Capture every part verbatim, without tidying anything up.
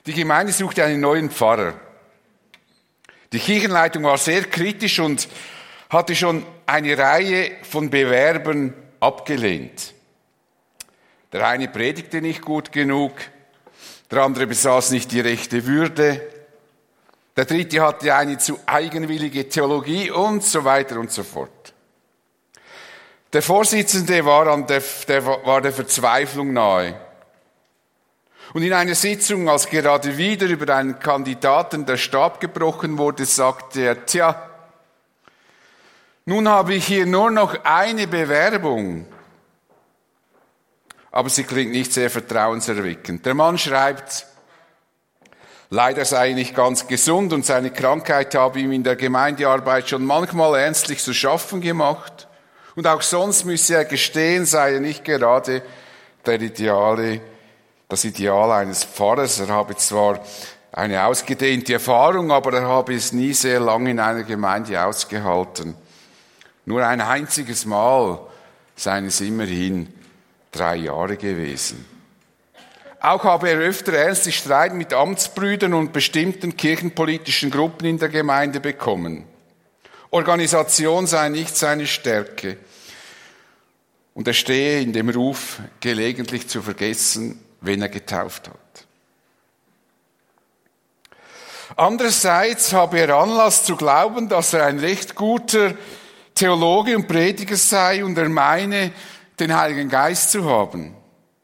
Die Gemeinde suchte einen neuen Pfarrer. Die Kirchenleitung war sehr kritisch und hatte schon eine Reihe von Bewerbern abgelehnt. Der eine predigte nicht gut genug, der andere besaß nicht die rechte Würde, der dritte hatte eine zu eigenwillige Theologie und so weiter und so fort. Der Vorsitzende war, an der, der, war der Verzweiflung nahe. Und in einer Sitzung, als gerade wieder über einen Kandidaten der Stab gebrochen wurde, sagte er, tja, nun habe ich hier nur noch eine Bewerbung. Aber sie klingt nicht sehr vertrauenserweckend. Der Mann schreibt, leider sei er nicht ganz gesund und seine Krankheit habe ihm in der Gemeindearbeit schon manchmal ernstlich zu schaffen gemacht. Und auch sonst müsse er gestehen, sei er nicht gerade der Ideale, das Ideal eines Pfarrers. Er habe zwar eine ausgedehnte Erfahrung, aber er habe es nie sehr lange in einer Gemeinde ausgehalten. Nur ein einziges Mal seien es immerhin drei Jahre gewesen. Auch habe er öfter ernste Streit mit Amtsbrüdern und bestimmten kirchenpolitischen Gruppen in der Gemeinde bekommen. Organisation sei nicht seine Stärke. Und er stehe in dem Ruf, gelegentlich zu vergessen, wen er getauft hat. Andererseits habe er Anlass zu glauben, dass er ein recht guter Theologe und Prediger sei und er meine, den Heiligen Geist zu haben.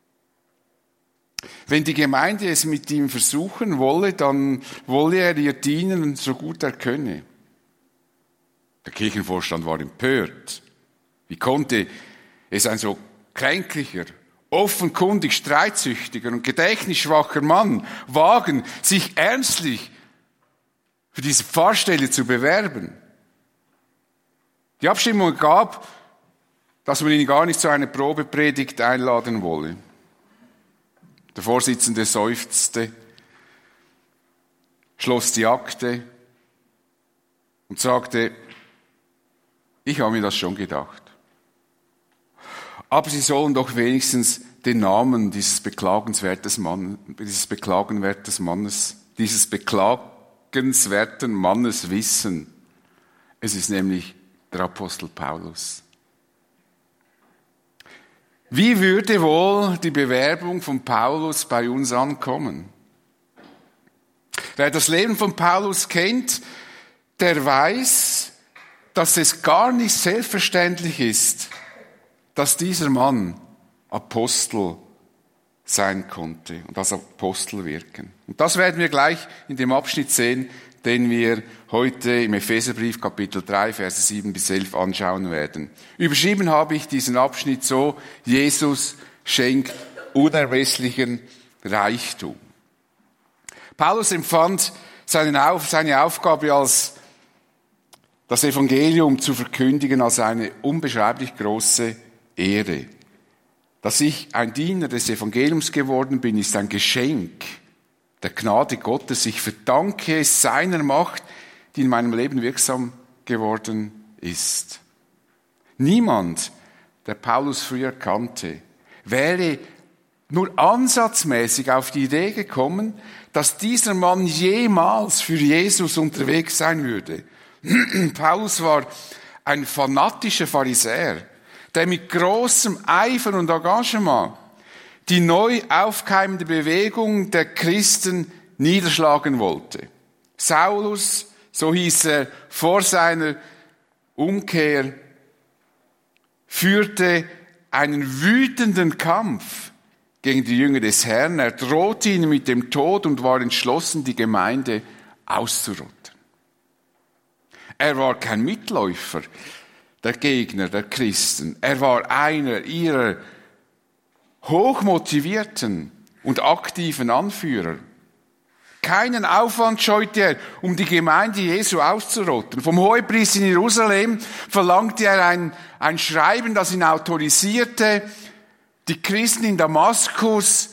Wenn die Gemeinde es mit ihm versuchen wolle, dann wolle er ihr dienen, so gut er könne. Der Kirchenvorstand war empört. Wie konnte es ein so kränklicher, offenkundig streitsüchtiger und gedächtnisschwacher Mann wagen, sich ernstlich für diese Pfarrstelle zu bewerben? Die Abstimmung gab, dass man ihn gar nicht zu einer Probepredigt einladen wolle. Der Vorsitzende seufzte, schloss die Akte und sagte, ich habe mir das schon gedacht. Aber Sie sollen doch wenigstens den Namen dieses beklagenswerten Mannes, dieses beklagenswerten Mannes, dieses beklagenswerten Mannes wissen. Es ist nämlich der Apostel Paulus. Wie würde wohl die Bewerbung von Paulus bei uns ankommen? Wer das Leben von Paulus kennt, der weiß, dass es gar nicht selbstverständlich ist, dass dieser Mann Apostel sein konnte und als Apostel wirken. Und das werden wir gleich in dem Abschnitt sehen, den wir heute im Epheserbrief Kapitel drei, Verse sieben bis elf anschauen werden. Überschrieben habe ich diesen Abschnitt so, Jesus schenkt unermesslichen Reichtum. Paulus empfand seine Aufgabe als das Evangelium zu verkündigen als eine unbeschreiblich große Ehre. Dass ich ein Diener des Evangeliums geworden bin, ist ein Geschenk der Gnade Gottes. Ich verdanke es seiner Macht, die in meinem Leben wirksam geworden ist. Niemand, der Paulus früher kannte, wäre nur ansatzmäßig auf die Idee gekommen, dass dieser Mann jemals für Jesus unterwegs sein würde. Paulus war ein fanatischer Pharisäer, der mit großem Eifer und Engagement die neu aufkeimende Bewegung der Christen niederschlagen wollte. Saulus, so hieß er vor seiner Umkehr, führte einen wütenden Kampf gegen die Jünger des Herrn. Er drohte ihnen mit dem Tod und war entschlossen, die Gemeinde auszurotten. Er war kein Mitläufer der Gegner der Christen. Er war einer ihrer hochmotivierten und aktiven Anführer. Keinen Aufwand scheute er, um die Gemeinde Jesu auszurotten. Vom Hohepriester in Jerusalem verlangte er ein, ein Schreiben, das ihn autorisierte, die Christen in Damaskus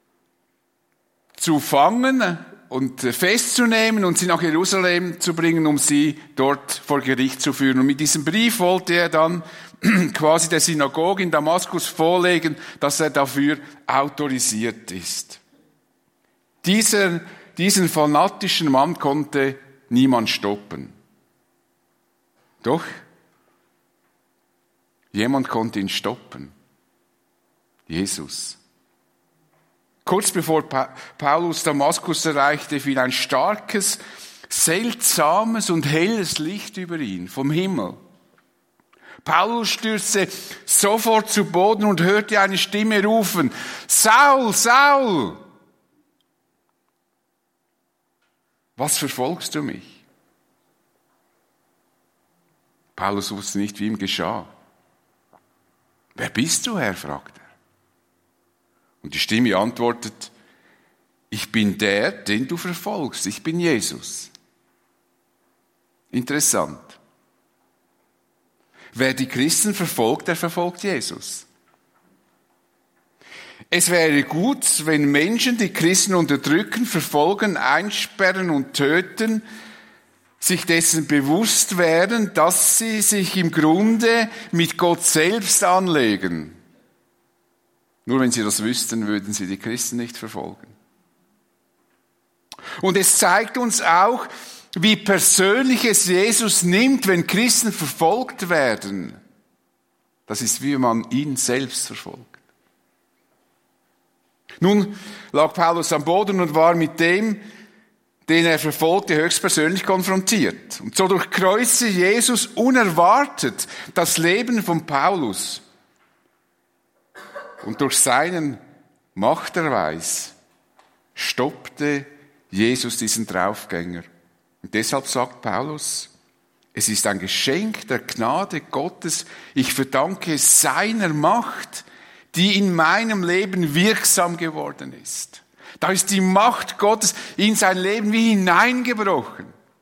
zu fangen und festzunehmen und sie nach Jerusalem zu bringen, um sie dort vor Gericht zu führen. Und mit diesem Brief wollte er dann quasi der Synagoge in Damaskus vorlegen, dass er dafür autorisiert ist. Dieser, diesen fanatischen Mann konnte niemand stoppen. Doch, jemand konnte ihn stoppen. Jesus. Kurz bevor pa- Paulus Damaskus erreichte, fiel ein starkes, seltsames und helles Licht über ihn vom Himmel. Paulus stürzte sofort zu Boden und hörte eine Stimme rufen: Saul, Saul! Was verfolgst du mich? Paulus wusste nicht, wie ihm geschah. Wer bist du, Herr? fragte er. Und die Stimme antwortet: Ich bin der, den du verfolgst. Ich bin Jesus. Interessant. Wer die Christen verfolgt, der verfolgt Jesus. Es wäre gut, wenn Menschen, die Christen unterdrücken, verfolgen, einsperren und töten, sich dessen bewusst wären, dass sie sich im Grunde mit Gott selbst anlegen. Nur wenn sie das wüssten, würden sie die Christen nicht verfolgen. Und es zeigt uns auch, wie persönlich es Jesus nimmt, wenn Christen verfolgt werden. Das ist, wie man ihn selbst verfolgt. Nun lag Paulus am Boden und war mit dem, den er verfolgte, höchstpersönlich konfrontiert. Und so durchkreuzte Jesus unerwartet das Leben von Paulus. Und durch seinen Machterweis stoppte Jesus diesen Draufgänger. Und deshalb sagt Paulus, es ist ein Geschenk der Gnade Gottes. Ich verdanke seiner Macht, die in meinem Leben wirksam geworden ist. Da ist die Macht Gottes in sein Leben wie hineingebrochen.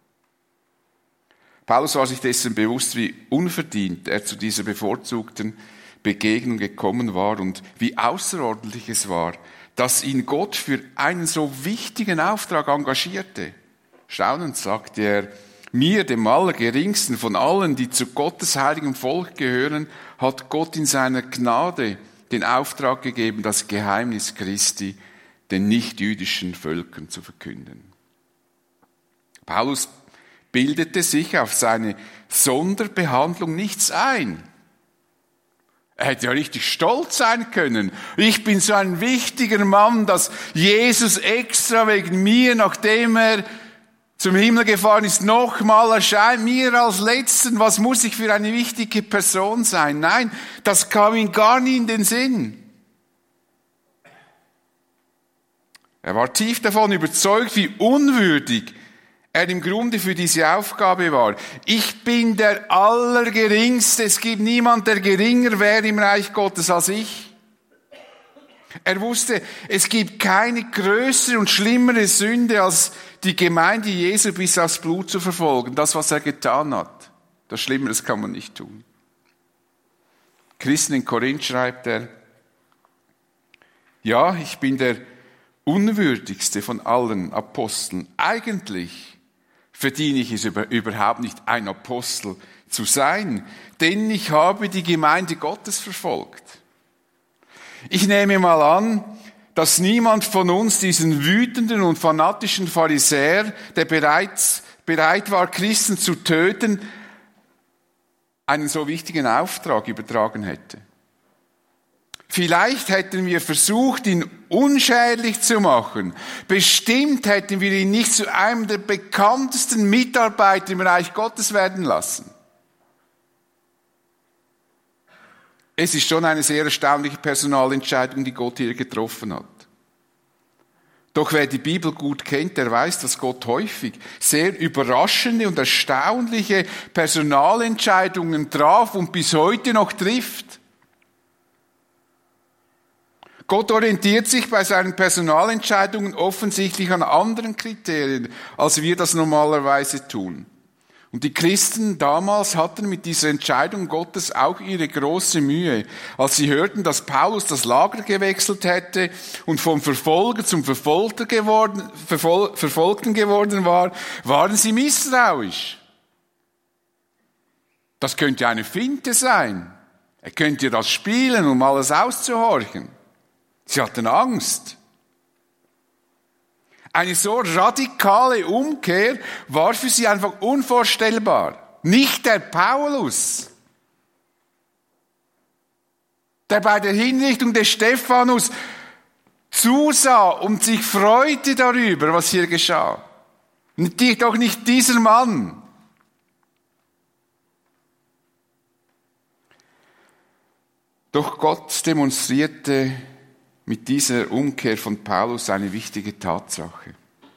Paulus war sich dessen bewusst, wie unverdient er zu dieser bevorzugten Begegnung gekommen war und wie außerordentlich es war, dass ihn Gott für einen so wichtigen Auftrag engagierte. Staunend sagte er: Mir, dem Allergeringsten von allen, die zu Gottes heiligem Volk gehören, hat Gott in seiner Gnade den Auftrag gegeben, das Geheimnis Christi den nichtjüdischen Völkern zu verkünden. Paulus bildete sich auf seine Sonderbehandlung nichts ein. Er hätte ja richtig stolz sein können. Ich bin so ein wichtiger Mann, dass Jesus extra wegen mir, nachdem er zum Himmel gefahren ist, nochmal erscheint, mir als Letzten. Was muss ich für eine wichtige Person sein? Nein, das kam ihm gar nie in den Sinn. Er war tief davon überzeugt, wie unwürdig er im Grunde für diese Aufgabe war. Ich bin der Allergeringste. Es gibt niemand, der geringer wäre im Reich Gottes als ich. Er wusste, es gibt keine größere und schlimmere Sünde, als die Gemeinde Jesu bis aufs Blut zu verfolgen. Das, was er getan hat. Das Schlimmeres kann man nicht tun. Christen in Korinth schreibt er: Ja, ich bin der unwürdigste von allen Aposteln. Eigentlich verdiene ich es überhaupt nicht, ein Apostel zu sein, denn ich habe die Gemeinde Gottes verfolgt. Ich nehme mal an, dass niemand von uns diesen wütenden und fanatischen Pharisäer, der bereits bereit war, Christen zu töten, einen so wichtigen Auftrag übertragen hätte. Vielleicht hätten wir versucht, ihn unschädlich zu machen. Bestimmt hätten wir ihn nicht zu einem der bekanntesten Mitarbeiter im Reich Gottes werden lassen. Es ist schon eine sehr erstaunliche Personalentscheidung, die Gott hier getroffen hat. Doch wer die Bibel gut kennt, der weiß, dass Gott häufig sehr überraschende und erstaunliche Personalentscheidungen traf und bis heute noch trifft. Gott orientiert sich bei seinen Personalentscheidungen offensichtlich an anderen Kriterien, als wir das normalerweise tun. Und die Christen damals hatten mit dieser Entscheidung Gottes auch ihre große Mühe. Als sie hörten, dass Paulus das Lager gewechselt hätte und vom Verfolger zum Verfolgter geworden, Verfol- Verfolgten geworden war, waren sie misstrauisch. Das könnte eine Finte sein. Er könnte das spielen, um alles auszuhorchen. Sie hatten Angst. Eine so radikale Umkehr war für sie einfach unvorstellbar. Nicht der Paulus, der bei der Hinrichtung des Stephanus zusah und sich freute darüber, was hier geschah. Doch nicht dieser Mann. Doch Gott demonstrierte mit dieser Umkehr von Paulus eine wichtige Tatsache.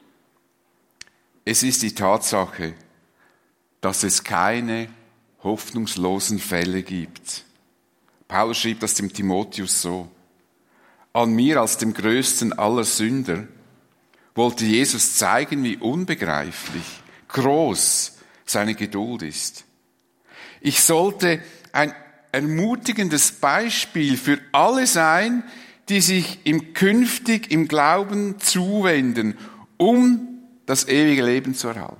Es ist die Tatsache, dass es keine hoffnungslosen Fälle gibt. Paulus schrieb das dem Timotheus so: An mir als dem größten aller Sünder wollte Jesus zeigen, wie unbegreiflich, groß seine Geduld ist. Ich sollte ein ermutigendes Beispiel für alle sein, die sich ihm künftig im Glauben zuwenden, um das ewige Leben zu erhalten.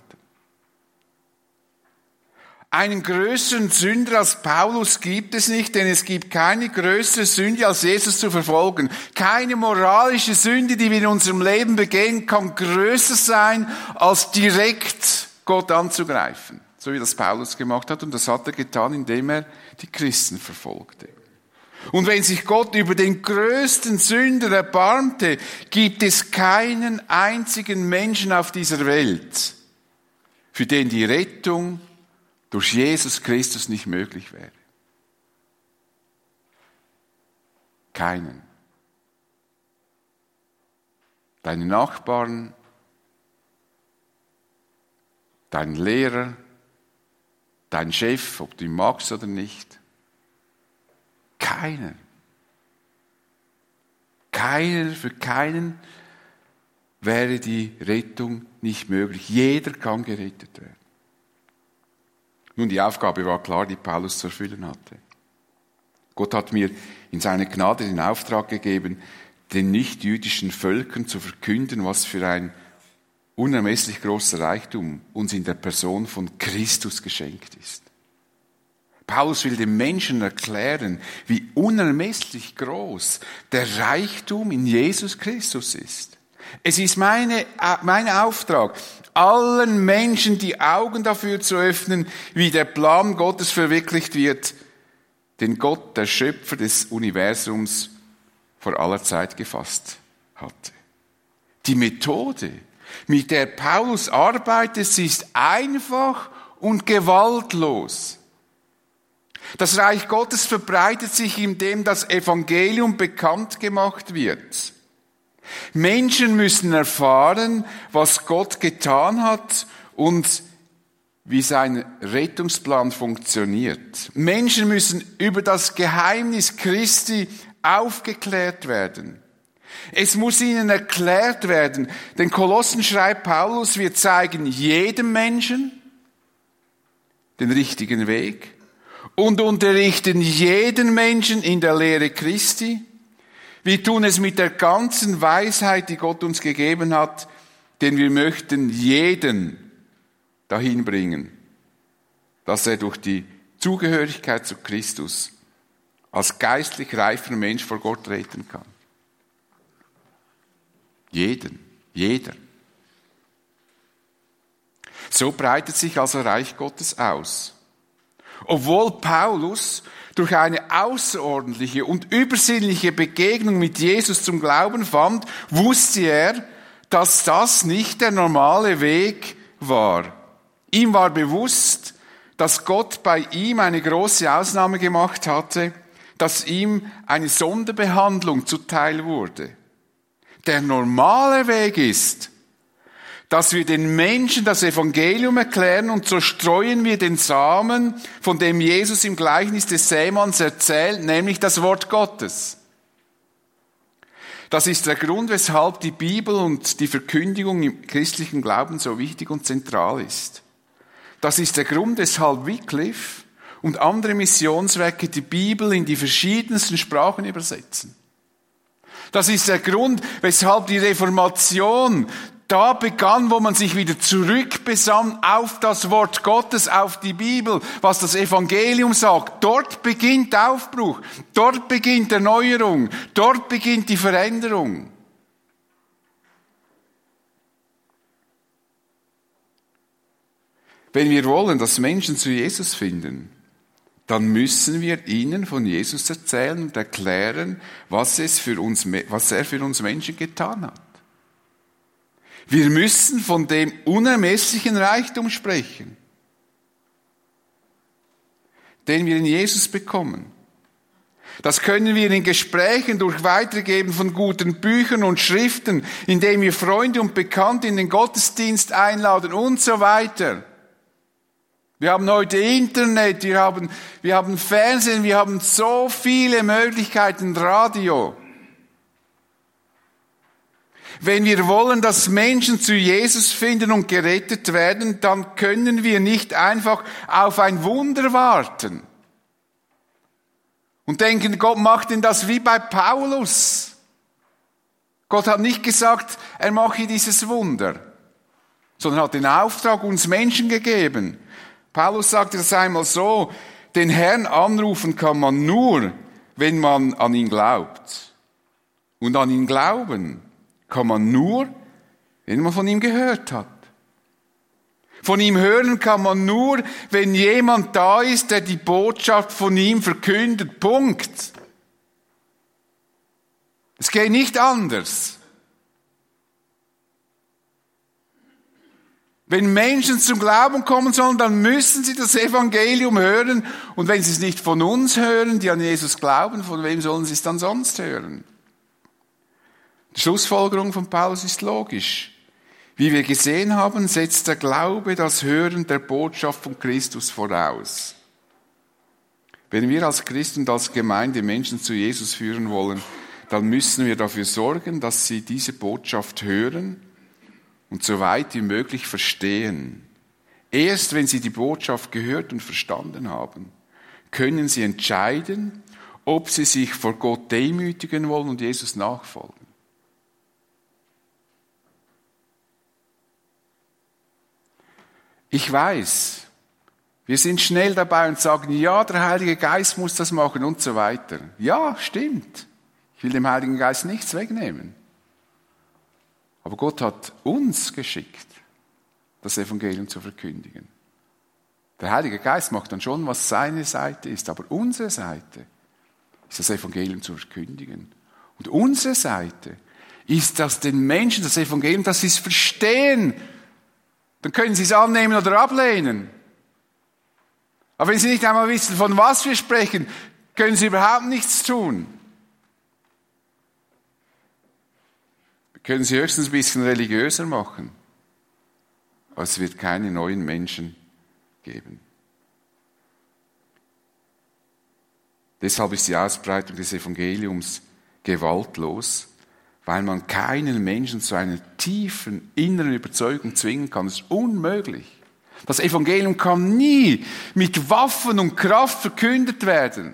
Einen größeren Sünder als Paulus gibt es nicht, denn es gibt keine größere Sünde, als Jesus zu verfolgen. Keine moralische Sünde, die wir in unserem Leben begehen, kann größer sein, als direkt Gott anzugreifen. So wie das Paulus gemacht hat, und das hat er getan, indem er die Christen verfolgte. Und wenn sich Gott über den größten Sünder erbarmte, gibt es keinen einzigen Menschen auf dieser Welt, für den die Rettung durch Jesus Christus nicht möglich wäre. Keinen. Deine Nachbarn, dein Lehrer, dein Chef, ob du ihn magst oder nicht. Keiner. Keiner, für keinen wäre die Rettung nicht möglich. Jeder kann gerettet werden. Nun, die Aufgabe war klar, die Paulus zu erfüllen hatte. Gott hat mir in seiner Gnade den Auftrag gegeben, den nichtjüdischen Völkern zu verkünden, was für ein unermesslich großer Reichtum uns in der Person von Christus geschenkt ist. Paulus will den Menschen erklären, wie unermesslich groß der Reichtum in Jesus Christus ist. Es ist meine, mein Auftrag, allen Menschen die Augen dafür zu öffnen, wie der Plan Gottes verwirklicht wird, den Gott, der Schöpfer des Universums, vor aller Zeit gefasst hatte. Die Methode, mit der Paulus arbeitet, sie ist einfach und gewaltlos. Das Reich Gottes verbreitet sich, indem das Evangelium bekannt gemacht wird. Menschen müssen erfahren, was Gott getan hat und wie sein Rettungsplan funktioniert. Menschen müssen über das Geheimnis Christi aufgeklärt werden. Es muss ihnen erklärt werden, denn Kolossen schreibt Paulus, wir zeigen jedem Menschen den richtigen Weg und unterrichten jeden Menschen in der Lehre Christi. Wir tun es mit der ganzen Weisheit, die Gott uns gegeben hat, denn wir möchten jeden dahin bringen, dass er durch die Zugehörigkeit zu Christus als geistlich reifer Mensch vor Gott treten kann. Jeden, jeder. So breitet sich also Reich Gottes aus. Obwohl Paulus durch eine außerordentliche und übersinnliche Begegnung mit Jesus zum Glauben fand, wusste er, dass das nicht der normale Weg war. Ihm war bewusst, dass Gott bei ihm eine große Ausnahme gemacht hatte, dass ihm eine Sonderbehandlung zuteil wurde. Der normale Weg ist, dass wir den Menschen das Evangelium erklären und so streuen wir den Samen, von dem Jesus im Gleichnis des Sämanns erzählt, nämlich das Wort Gottes. Das ist der Grund, weshalb die Bibel und die Verkündigung im christlichen Glauben so wichtig und zentral ist. Das ist der Grund, weshalb Wycliffe und andere Missionswerke die Bibel in die verschiedensten Sprachen übersetzen. Das ist der Grund, weshalb die Reformation da begann, wo man sich wieder zurückbesann auf das Wort Gottes, auf die Bibel, was das Evangelium sagt. Dort beginnt Aufbruch, dort beginnt Erneuerung, dort beginnt die Veränderung. Wenn wir wollen, dass Menschen zu Jesus finden, dann müssen wir ihnen von Jesus erzählen und erklären, was, es für uns, was er für uns Menschen getan hat. Wir müssen von dem unermesslichen Reichtum sprechen, den wir in Jesus bekommen. Das können wir in Gesprächen durch Weitergeben von guten Büchern und Schriften, indem wir Freunde und Bekannte in den Gottesdienst einladen und so weiter. Wir haben heute Internet, wir haben, wir haben Fernsehen, wir haben so viele Möglichkeiten, Radio. Wenn wir wollen, dass Menschen zu Jesus finden und gerettet werden, dann können wir nicht einfach auf ein Wunder warten. Und denken, Gott macht denn das wie bei Paulus. Gott hat nicht gesagt, er mache dieses Wunder, sondern hat den Auftrag uns Menschen gegeben. Paulus sagte das einmal so, den Herrn anrufen kann man nur, wenn man an ihn glaubt. Und an ihn glauben kann man nur, wenn man von ihm gehört hat. Von ihm hören kann man nur, wenn jemand da ist, der die Botschaft von ihm verkündet. Punkt. Es geht nicht anders. Wenn Menschen zum Glauben kommen sollen, dann müssen sie das Evangelium hören. Und wenn sie es nicht von uns hören, die an Jesus glauben, von wem sollen sie es dann sonst hören? Die Schlussfolgerung von Paulus ist logisch. Wie wir gesehen haben, setzt der Glaube das Hören der Botschaft von Christus voraus. Wenn wir als Christen und als Gemeinde Menschen zu Jesus führen wollen, dann müssen wir dafür sorgen, dass sie diese Botschaft hören und so weit wie möglich verstehen. Erst wenn sie die Botschaft gehört und verstanden haben, können sie entscheiden, ob sie sich vor Gott demütigen wollen und Jesus nachfolgen. Ich weiß, wir sind schnell dabei und sagen, ja, der Heilige Geist muss das machen und so weiter. Ja, stimmt. Ich will dem Heiligen Geist nichts wegnehmen. Aber Gott hat uns geschickt, das Evangelium zu verkündigen. Der Heilige Geist macht dann schon, was seine Seite ist, aber unsere Seite ist das Evangelium zu verkündigen. Und unsere Seite ist, dass den Menschen das Evangelium, dass sie es verstehen. Dann können sie es annehmen oder ablehnen. Aber wenn sie nicht einmal wissen, von was wir sprechen, können sie überhaupt nichts tun. Wir können sie höchstens ein bisschen religiöser machen. Aber es wird keine neuen Menschen geben. Deshalb ist die Ausbreitung des Evangeliums gewaltlos, weil man keinen Menschen zu einer tiefen inneren Überzeugung zwingen kann. Das ist unmöglich. Das Evangelium kann nie mit Waffen und Kraft verkündet werden,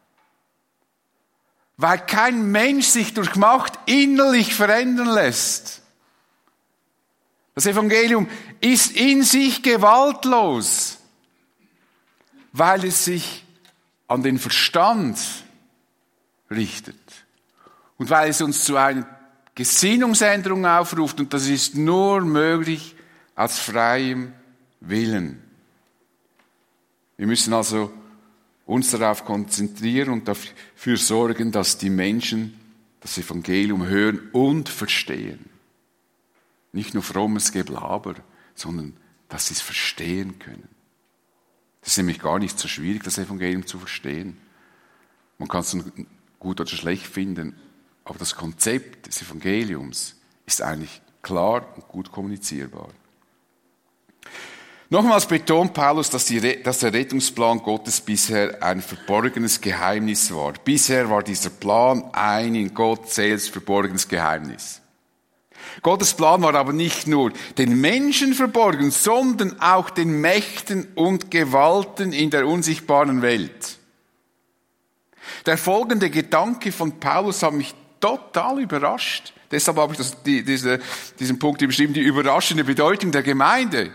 weil kein Mensch sich durch Macht innerlich verändern lässt. Das Evangelium ist in sich gewaltlos, weil es sich an den Verstand richtet und weil es uns zu einer Gesinnungsänderung aufruft, und das ist nur möglich aus freiem Willen. Wir müssen also uns darauf konzentrieren und dafür sorgen, dass die Menschen das Evangelium hören und verstehen. Nicht nur frommes Geblaber, sondern dass sie es verstehen können. Das ist nämlich gar nicht so schwierig, das Evangelium zu verstehen. Man kann es gut oder schlecht finden, aber das Konzept des Evangeliums ist eigentlich klar und gut kommunizierbar. Nochmals betont Paulus, dass, die, dass der Rettungsplan Gottes bisher ein verborgenes Geheimnis war. Bisher war dieser Plan ein in Gott selbst verborgenes Geheimnis. Gottes Plan war aber nicht nur den Menschen verborgen, sondern auch den Mächten und Gewalten in der unsichtbaren Welt. Der folgende Gedanke von Paulus hat mich total überrascht. Deshalb habe ich das, die, diese, diesen Punkt beschrieben, die überraschende Bedeutung der Gemeinde.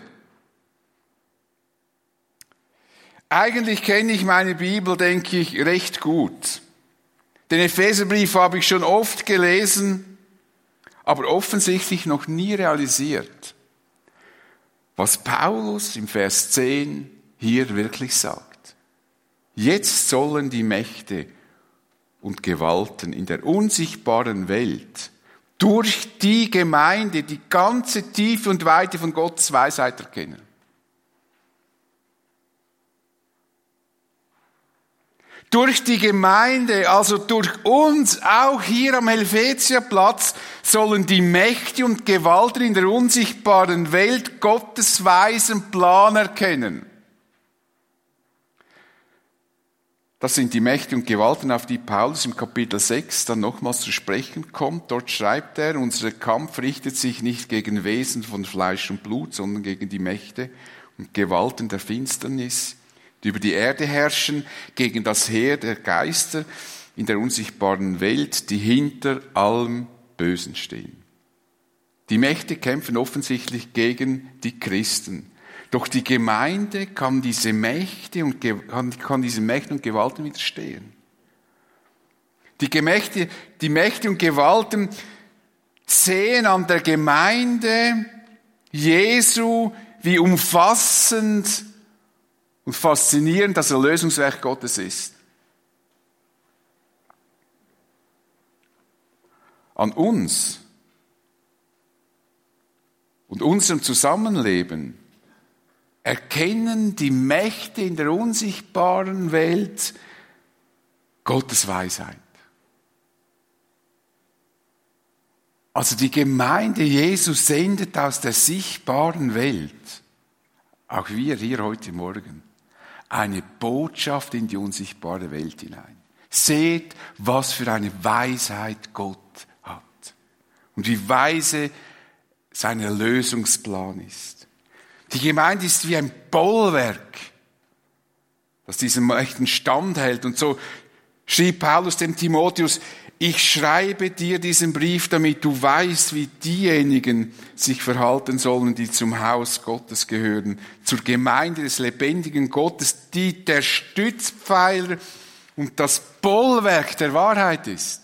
Eigentlich kenne ich meine Bibel, denke ich, recht gut. Den Epheserbrief habe ich schon oft gelesen, aber offensichtlich noch nie realisiert. was Paulus im Vers zehn hier wirklich sagt. Jetzt sollen die Mächte und Gewalten in der unsichtbaren Welt durch die Gemeinde die ganze Tiefe und Weite von Gottes Weisheit erkennen. Durch die Gemeinde, also durch uns, auch hier am Helvetiaplatz, sollen die Mächte und Gewalten in der unsichtbaren Welt Gottes weisen Plan erkennen. Das sind die Mächte und Gewalten, auf die Paulus im Kapitel sechs dann nochmals zu sprechen kommt. Dort schreibt er, unser Kampf richtet sich nicht gegen Wesen von Fleisch und Blut, sondern gegen die Mächte und Gewalten der Finsternis, die über die Erde herrschen, gegen das Heer der Geister in der unsichtbaren Welt, die hinter allem Bösen stehen. Die Mächte kämpfen offensichtlich gegen die Christen. Doch die Gemeinde kann diese Mächte und, kann, kann diesen Mächten und Gewalten widerstehen. Die, Gemächte, die Mächte und Gewalten sehen an der Gemeinde Jesu, wie umfassend und faszinierend das Erlösungswerk Gottes ist. An uns und unserem Zusammenleben erkennen die Mächte in der unsichtbaren Welt Gottes Weisheit. Also die Gemeinde Jesu sendet aus der sichtbaren Welt, auch wir hier heute Morgen, eine Botschaft in die unsichtbare Welt hinein. Seht, was für eine Weisheit Gott hat und wie weise sein Erlösungsplan ist. Die Gemeinde ist wie ein Bollwerk, das diesem Mächten standhält. Und so schrieb Paulus dem Timotheus, ich schreibe dir diesen Brief, damit du weißt, wie diejenigen sich verhalten sollen, die zum Haus Gottes gehören, zur Gemeinde des lebendigen Gottes, die der Stützpfeiler und das Bollwerk der Wahrheit ist.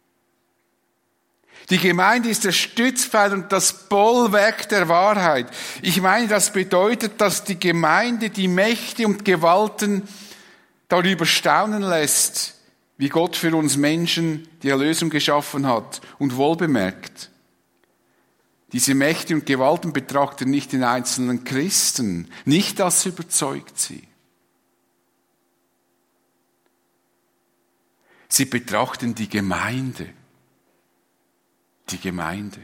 Die Gemeinde ist der Stützpfeiler und das Bollwerk der Wahrheit. Ich meine, das bedeutet, dass die Gemeinde die Mächte und Gewalten darüber staunen lässt, wie Gott für uns Menschen die Erlösung geschaffen hat. Und wohlbemerkt, diese Mächte und Gewalten betrachten nicht den einzelnen Christen, nicht das überzeugt sie. Sie betrachten die Gemeinde. Die Gemeinde.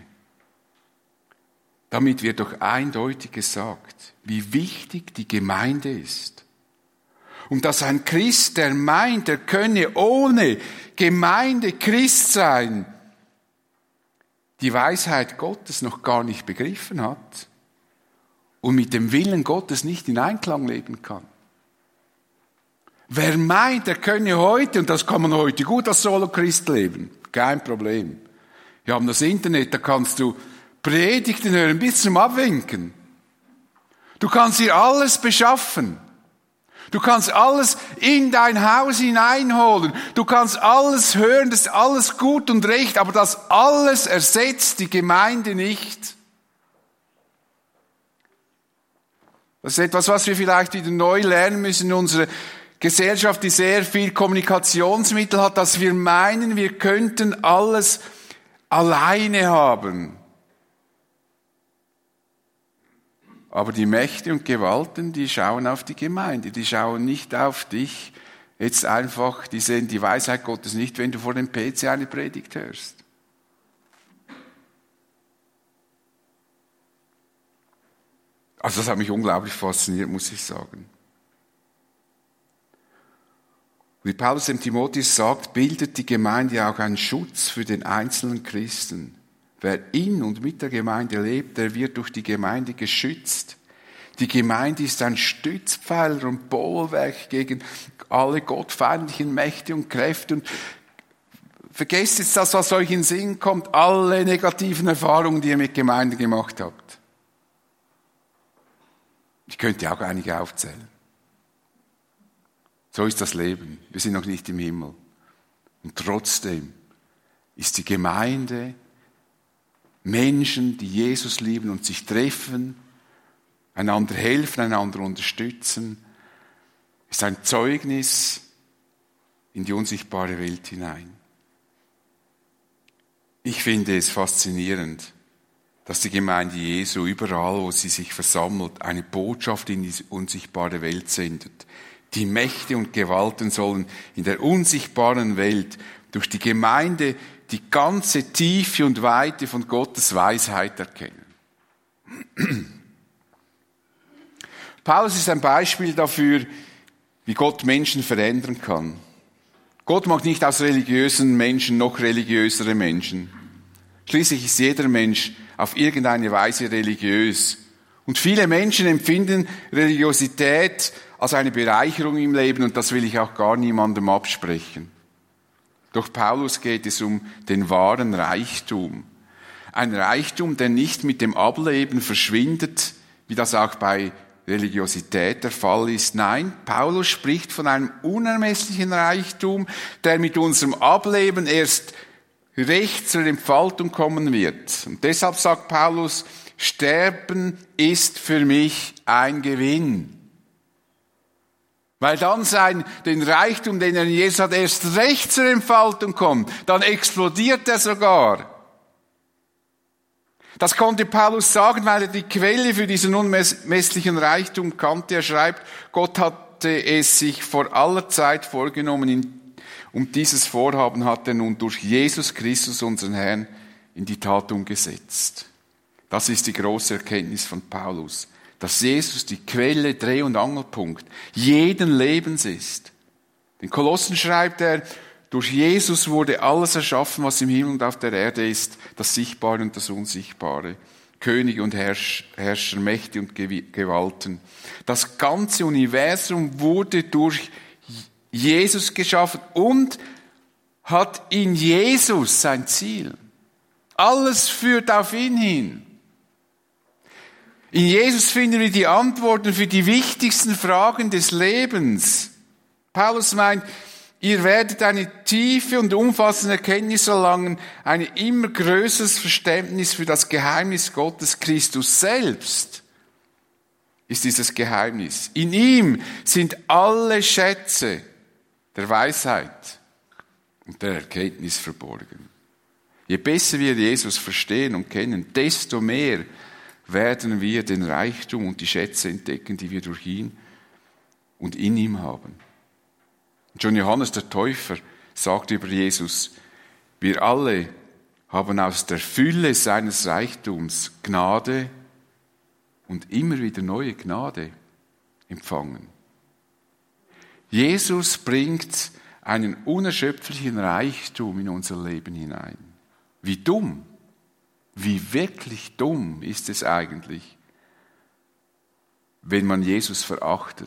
Damit wird doch eindeutig gesagt, wie wichtig die Gemeinde ist. Und dass ein Christ, der meint, er könne ohne Gemeinde Christ sein, die Weisheit Gottes noch gar nicht begriffen hat und mit dem Willen Gottes nicht in Einklang leben kann. Wer meint, er könne heute, und das kann man heute gut als Solo-Christ leben, kein Problem. Wir haben das Internet, da kannst du Predigten hören bis zum Abwinken. Du kannst dir alles beschaffen. Du kannst alles in dein Haus hineinholen. Du kannst alles hören, das ist alles gut und recht, aber das alles ersetzt die Gemeinde nicht. Das ist etwas, was wir vielleicht wieder neu lernen müssen in unserer Gesellschaft, die sehr viel Kommunikationsmittel hat, dass wir meinen, wir könnten alles alleine haben. Aber die Mächte und Gewalten, die schauen auf die Gemeinde, die schauen nicht auf dich. Jetzt einfach, die sehen die Weisheit Gottes nicht, wenn du vor dem P C eine Predigt hörst. Also das hat mich unglaublich fasziniert, muss ich sagen. Wie Paulus dem Timotheus sagt, bildet die Gemeinde auch einen Schutz für den einzelnen Christen. Wer in und mit der Gemeinde lebt, der wird durch die Gemeinde geschützt. Die Gemeinde ist ein Stützpfeiler und Bollwerk gegen alle gottfeindlichen Mächte und Kräfte. Und vergesst jetzt das, was euch in den Sinn kommt, alle negativen Erfahrungen, die ihr mit Gemeinde gemacht habt. Ich könnte auch einige aufzählen. So ist das Leben. Wir sind noch nicht im Himmel. Und trotzdem ist die Gemeinde Menschen, die Jesus lieben und sich treffen einander helfen, einander unterstützen, ist ein Zeugnis in die unsichtbare Welt hinein. Ich finde es faszinierend, dass die Gemeinde Jesu überall, wo sie sich versammelt, eine Botschaft in die unsichtbare Welt sendet. Die Mächte und Gewalten sollen in der unsichtbaren Welt durch die Gemeinde die ganze Tiefe und Weite von Gottes Weisheit erkennen. Paulus ist ein Beispiel dafür, wie Gott Menschen verändern kann. Gott macht nicht aus religiösen Menschen noch religiösere Menschen. Schließlich ist jeder Mensch auf irgendeine Weise religiös. Und viele Menschen empfinden Religiosität als eine Bereicherung im Leben und das will ich auch gar niemandem absprechen. Doch Paulus geht es um den wahren Reichtum. Ein Reichtum, der nicht mit dem Ableben verschwindet, wie das auch bei Religiosität der Fall ist. Nein, Paulus spricht von einem unermesslichen Reichtum, der mit unserem Ableben erst recht zur Entfaltung kommen wird. Und deshalb sagt Paulus, Sterben ist für mich ein Gewinn. Weil dann sein, den Reichtum, den er in Jesus hat, erst recht zur Entfaltung kommt. Dann explodiert er sogar. Das konnte Paulus sagen, weil er die Quelle für diesen unmesslichen Reichtum kannte. Er schreibt, Gott hatte es sich vor aller Zeit vorgenommen, um dieses Vorhaben hat er nun durch Jesus Christus, unseren Herrn, in die Tat umgesetzt. Das ist die große Erkenntnis von Paulus, dass Jesus die Quelle, Dreh- und Angelpunkt jeden Lebens ist. Den Kolossen schreibt er, durch Jesus wurde alles erschaffen, was im Himmel und auf der Erde ist, das Sichtbare und das Unsichtbare, Könige und Herrscher, Herrscher, Mächte und Gewalten. Das ganze Universum wurde durch Jesus geschaffen und hat in Jesus sein Ziel. Alles führt auf ihn hin. In Jesus finden wir die Antworten für die wichtigsten Fragen des Lebens. Paulus meint, ihr werdet eine tiefe und umfassende Erkenntnis erlangen, ein immer größeres Verständnis für das Geheimnis Gottes. Christus selbst ist dieses Geheimnis. In ihm sind alle Schätze der Weisheit und der Erkenntnis verborgen. Je besser wir Jesus verstehen und kennen, desto mehr werden wir den Reichtum und die Schätze entdecken, die wir durch ihn und in ihm haben. Schon Johannes der Täufer sagt über Jesus, wir alle haben aus der Fülle seines Reichtums Gnade und immer wieder neue Gnade empfangen. Jesus bringt einen unerschöpflichen Reichtum in unser Leben hinein. Wie dumm, wie wirklich dumm ist es eigentlich, wenn man Jesus verachtet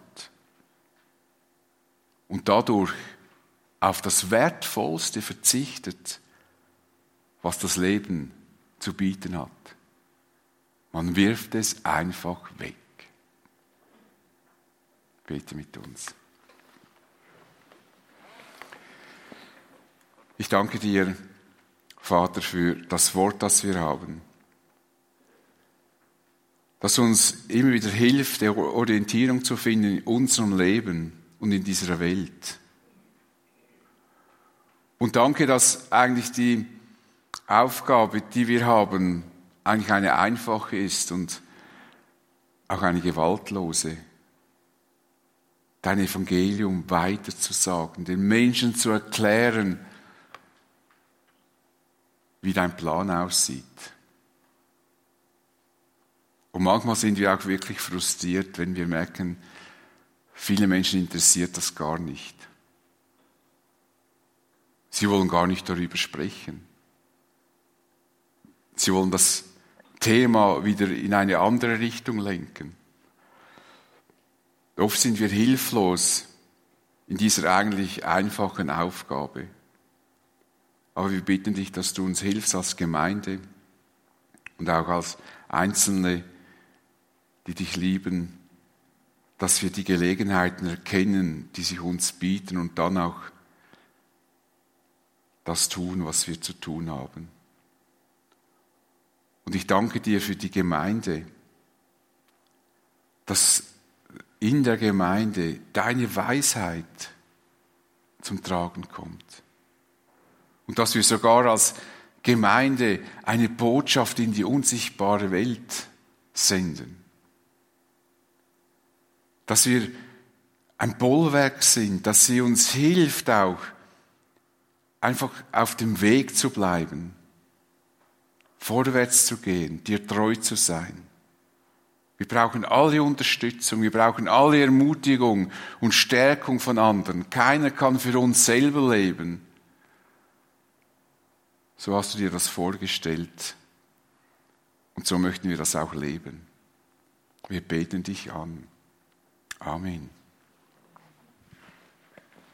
und dadurch auf das Wertvollste verzichtet, was das Leben zu bieten hat. Man wirft es einfach weg. Bete mit uns. Ich danke dir, Vater, für das Wort, das wir haben, das uns immer wieder hilft, die Orientierung zu finden in unserem Leben und in dieser Welt. Und danke, dass eigentlich die Aufgabe, die wir haben, eigentlich eine einfache ist und auch eine gewaltlose. Dein Evangelium weiterzusagen, den Menschen zu erklären, wie dein Plan aussieht. Und manchmal sind wir auch wirklich frustriert, wenn wir merken, viele Menschen interessiert das gar nicht. Sie wollen gar nicht darüber sprechen. Sie wollen das Thema wieder in eine andere Richtung lenken. Oft sind wir hilflos in dieser eigentlich einfachen Aufgabe. Aber wir bitten dich, dass du uns hilfst als Gemeinde und auch als Einzelne, die dich lieben, dass wir die Gelegenheiten erkennen, die sich uns bieten und dann auch das tun, was wir zu tun haben. Und ich danke dir für die Gemeinde, dass in der Gemeinde deine Weisheit zum Tragen kommt. Und dass wir sogar als Gemeinde eine Botschaft in die unsichtbare Welt senden. Dass wir ein Bollwerk sind, dass sie uns hilft auch, einfach auf dem Weg zu bleiben, vorwärts zu gehen, dir treu zu sein. Wir brauchen alle Unterstützung, wir brauchen alle Ermutigung und Stärkung von anderen. Keiner kann für uns selber leben. So hast du dir das vorgestellt und so möchten wir das auch leben. Wir beten dich an. Amen.